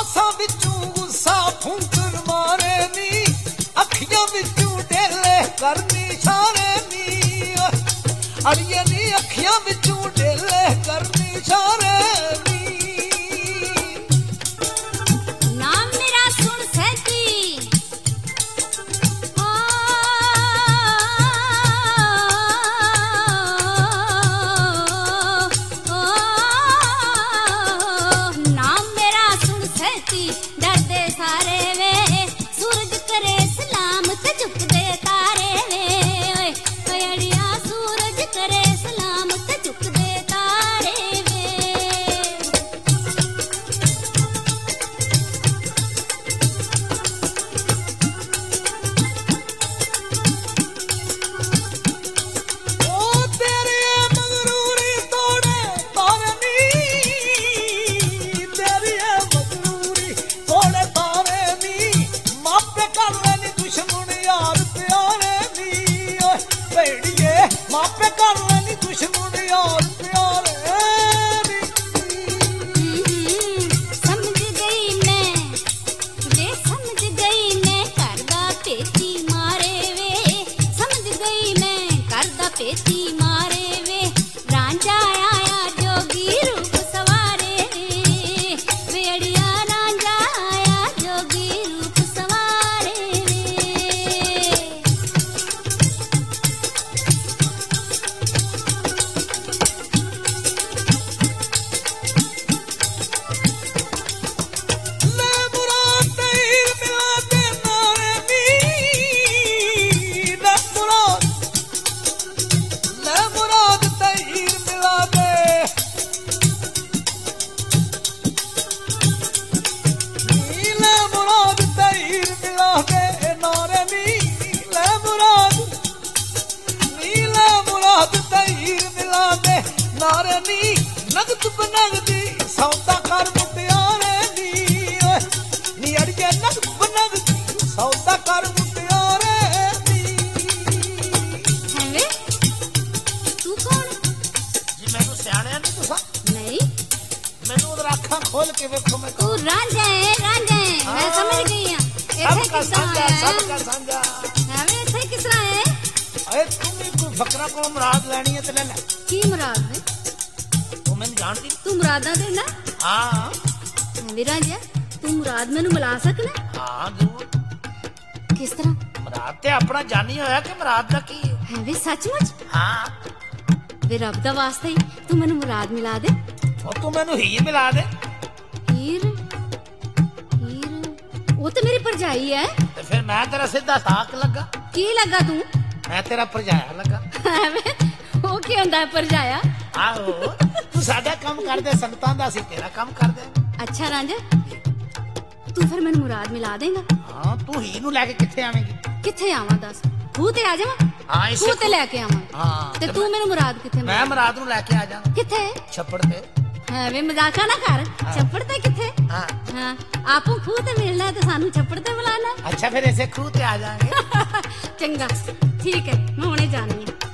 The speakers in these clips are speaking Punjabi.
ਆਸਾਂ ਵਿੱਚੋਂ ਗੁੱਸਾ ਫੂਕਣ ਮਾਰੇ ਨੀ ਅੱਖੀਆਂ ਵਿੱਚੋਂ ਢੇਲੇ ਕਰਨੀ ਇਸ਼ਾਰੇ ਨੀ ਅੜੀਏ ਨੀ ਅੱਖੀਆਂ ਵਿੱਚੋਂ ਢੇਲੇ ਕਰਨੀ ਇਸ਼ਾਰੇ ਨੀ ਨਾਮ ਮੇਰਾ ਸੁਣ ਸੈਤੀ ਡਰਦੇ ਸਾਰੇ ਵੇ ਸੂਰਜ ਕਰੇ ਸਲਾਮ ਤੇ ਝੁਕਦੇ ਤਾਰੇ ਵੇ ਓਏ ਅੜੀਆ ਸੂਰਜ ਕਰੇ ਸਲਾਮ ਤੇ ਝੁਕਦੇ ਤਾਰੇ ਵੇ ਓ ਤੇਰੇ ਮਗਰੂਰੀ ਤੋੜੇ ਤਾਰਨੀ ਤੇਰੀ ਮਗਰੂਰੀ ਤੋੜੇ ਤਾਰੇ ਨੀ ਮਾਪੇ ਕਰ ਲੈਣੀ ਦੁਸ਼ਮਣ ਯਾਰ ਪਿਆਰੇ ਨੀ ਓਏ ਭੇੜੀਏ ਮਾਪੇ ਕਰ ਲੈਣੀ ਦੁਸ਼ਮਣ ਯਾਰ ਪਿਆਰੇ ਨੀ ਸਮਝ ਗਈ ਮੈਂ ਕਰਦਾ ਪੇਤੀ ਮਾਰੇ ਵੇ ਸਮਝ ਗਈ ਮੈਂ ਕਰਦਾ ਪੇਤੀ ਮਾਰੇ ਵੇ ਰਾਂਝਾ ਆਇਆ ਜੋਗੀ ਰੂਪ ਸਵਾਰੇ ਵੇ ਅੜੀਆ ਰਾਂਝਾ ਆਇਆ ਜੋਗੀ ਰੂਪ ਸਵਾਰੇ ਵੇ ਲੈ ਮੁਰਾਦ ਤੀਰ ਮਿਲਾ ਦੇ ਨਾਰੇ ਨੀ ਲੈ ਮੁਰਾਦ ਤੀਰ ਮਿਲਾ ਦੇ ਨੀ ਲੈ ਮੁਰਾਦ ਤੀਰ ਮਿਲਾ ਦੇ ਨਾਰੇ ਨੀ ਲੈ ਮੁਰਾਦ ਤੀਰ ਮਿਲਾ ਦੇ ਨਾਰੇ ਨੀ ਨਗਦ ਬਨਗਦੀ ਸੌਦਾ ਕਰ ਮੁਟਿਆਰੇ ਨੀ ਓਏ ਨੀ ਅੜੀਏ ਨਗਦ ਬਨਗਦੀ ਸੌਦਾ ਕਰ ਮੁਟਿਆਰੇ ਨੀ ਹੈ ਵੇ ਤੂੰ ਕੌਣ ਜੀ ਮੈਨੂੰ ਸਿਆਣਿਆ ਨਹੀਂ ਤੁਸੀਂ ਨਹੀਂ ਮੈਨੂੰ ਉਧਰ ਅੱਖਾਂ ਖੋਲ ਕੇ ਵੇਖੋ ਮੈਂ ਤੂੰ ਰਾਂਝਾ ਹੈ ਮੈਂ ਸਮਝ ਗਈ ਹਾਂ ਇੱਥੇ ਕਿਸ ਤਰ੍ਹਾਂ ਸਭ ਕਾ ਸਾਂਝਾ ਹੈ ਵੇ ਇੱਥੇ ਕਿਸ ਤਰ੍ਹਾਂ ਹੈ ਓਏ ਤੂੰ ਵੀ ਕੋਈ ਫਕਰਾ ਕੋਲ ਮੁਰਾਦ ਲੈਣੀ ਹੈ ਤੇ ਲੈ ਲੈ ਕੀ ਮੁਰਾਦ ਹੈ ਤੂੰ ਮੈਨੂੰ ਜਾਣਦੀ ਤੂੰ ਮੁਰਾਦਾਂ ਦੇਣਾ ਹਾਂ ਵੀਰਾ ਜੀ ਤੂੰ ਮੁਰਾਦ ਮੈਨੂੰ ਮਿਲਾ ਸਕਣਾ ਹਾਂ ਜ਼ਰੂਰ ਕਿਸ ਤਰ੍ਹਾਂ ਮੁਰਾਦ ਤੇ ਆਪਣਾ ਜਾਣੀ ਹੋਇਆ ਕਿ ਮੁਰਾਦ ਦਾ ਕੀ ਹੈ ਹੈ ਵੇ ਸੱਚਮੁੱਚ ਹਾਂ ਵੇ ਰੱਬ ਦਾ ਵਾਸਤਾ ਹੀ ਤੂੰ ਮੈਨੂੰ ਮੁਰਾਦ ਮਿਲਾ ਦੇ ਉਹ ਤੂੰ ਮੈਨੂੰ ਹੀਰ ਮਿਲਾ ਦੇ ਹੀਰ ਉਹ ਤਾਂ ਮੇਰੀ ਭਰਜਾਈ ਹੈ ਤੇ ਫਿਰ ਮੈਂ ਤੇਰਾ ਸਿੱਧਾ ਸਾਕ ਲੱਗਾ ਕੀ ਲੱਗਾ ਤੂੰ ਮੈਂ ਤੇਰਾ ਭਰਜਾਇਆ ਲੱਗਾ ਐਵੇਂ ਉਹ ਕੀ ਹੁੰਦਾ ਭਰਜਾਇਆ ਆਹੋ ਤੂੰ ਸਾਡਾ ਕੰਮ ਕਰਦੇ ਸੰਗਤਾਂ ਦਾ ਸੀ ਤੇਰਾ ਕੰਮ ਕਰਦੇ ਅੱਛਾ ਰਾਂਝਾ ਤੂੰ ਫਿਰ ਮੈਨੂੰ ਮੁਰਾਦ ਮਿਲਾ ਦੇਗਾ ਹਾਂ ਤੂੰ ਹੀਰ ਨੂੰ ਲੈ ਕੇ ਕਿੱਥੇ ਆਵੇਂਗੀ ਕਿੱਥੇ ਆਵਾਂ ਦੱਸ ਖੂਹ ਤੇ ਆ ਜਾਵਾਂ ਹਾਂ ਇਸੇ ਖੂਹ ਤੇ ਲੈ ਕੇ ਆਵਾਂ ਹਾਂ ਤੇ ਤੂੰ ਮੈਨੂੰ ਮੁਰਾਦ ਕਿੱਥੇ ਮੈਂ ਮੁਰਾਦ ਨੂੰ ਲੈ ਕੇ ਆ ਜਾਵਾਂ ਕਿੱਥੇ ਛੱਪੜ ਤੇ ਐਵੇਂ ਮਜ਼ਾਕਾ ਨਾ ਕਰ ਛੱਪੜ ਤੇ ਕਿੱਥੇ ਹਾਂ ਹਾਂ ਆਪੂ ਖੂਹ ਤੇ ਮਿਲਣਾ ਤੇ ਸਾਨੂੰ ਛੱਪੜ ਤੇ ਬੁਲਾਣਾ ਅੱਛਾ ਫਿਰ ਇਸੇ ਖੂਹ ਤੇ ਆ ਜਾਾਂਗੇ ਚੰਗਾ ਠੀਕ ਹੈ ਮੈਂ ਹੁਣੇ ਜਾਣੀ ਹਾਂ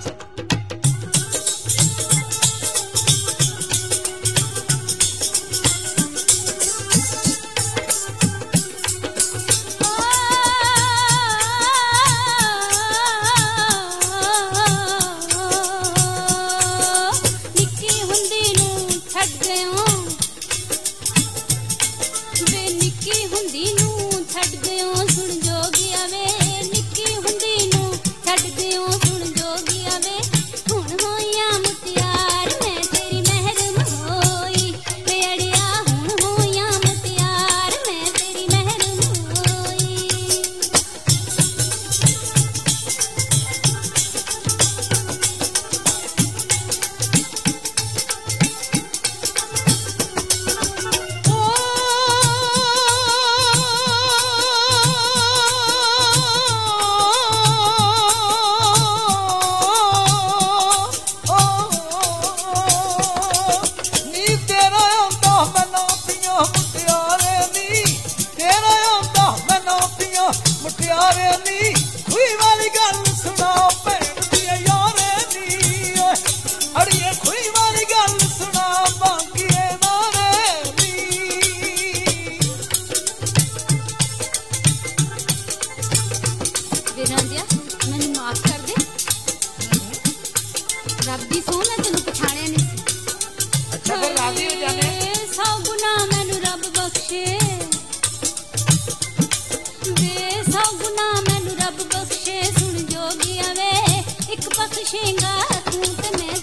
ਨਿੱਕੀ ਹੁੰਦੀ ਨੂੰ ਛੱਡ ਗਇਓ ਵੇ ਨਿੱਕੀ ਹੁੰਦੀ ਨੂੰ ਛੱਡ ਗਇਓ ਸੁਣ ਜੋਗੀਆ ਵੇ ਨਿੱਕੀ ਹੁੰਦੀ ਨੂੰ ਛੱਡ ਗਇਓ ਸੁਣ ਜੋਗੀਆ ਵੇ ਹੁਣ ਹੋਈਆਂ ਮੁਟਿਆਰ ਮੈਂ ਤੇਰੀ ਮਹਿਰਮ ਹੋਈ ਵੇ ਅੜਿਆ ਹੁਣ ਹੋਈਆਂ ਮੁਟਿਆਰ ਮੈਂ ਤੇਰੀ ਮਹਿਰਮ ਹੋਈ ਨੀ ਤੇਰਾ ਆਉਂਦਾ ਮੈਨੂੰ ਪੀਆਂ ਮੁਟਿਆਰੇ ਨੀ ਤੇਰਾ ਆਉਂਦਾ ਮੈਨੂੰ ਪੀਆਂ ਮੁਟਿਆਰੇ ਨੀ ਖੂਹੀ ਵਾਲੀ ਗੱਲ ਸੁਣਾ ਭੈਣ ਦੀ ਯਾਰੇ ਨੀ ਅੜੀਏ ਖੂਹੀ ਵਾਲੀ ਗੱਲ ਸੁਣਾ ਬਾਂਕੀਏ ਨਾਰੇ ਨੀ ਬੇਬੇ ਰਾਂਝਿਆ ਮੈਨੂੰ ਮਾਫ ਕਰ ਦੇ। ਰੱਬ ਦੀ ਸਹੁੰ ਮੈਂ ਤੈਨੂੰ ਪਛਾਣਿਆ ਨਹੀਂ ਸੀ। ਅੱਛਾ ਫਿਰ ਰਾਜ਼ੀ ਹੋ ਜਾਣੇ। ਸੌ ਗੁਨਾਹ ਮੈਨੂੰ ਰੱਬ ਬਖਸ਼ੇ ਵੇ, ਸੌ ਗੁਨਾਹ ਮੈਨੂੰ ਰੱਬ ਬਖਸ਼ੇ। ਸੁਣ ਜੋਗੀਆ ਵੇ ਇੱਕ ਬਖਸ਼ੇਂਗਾ ਤੂੰ ਤੇ ਮੈਂ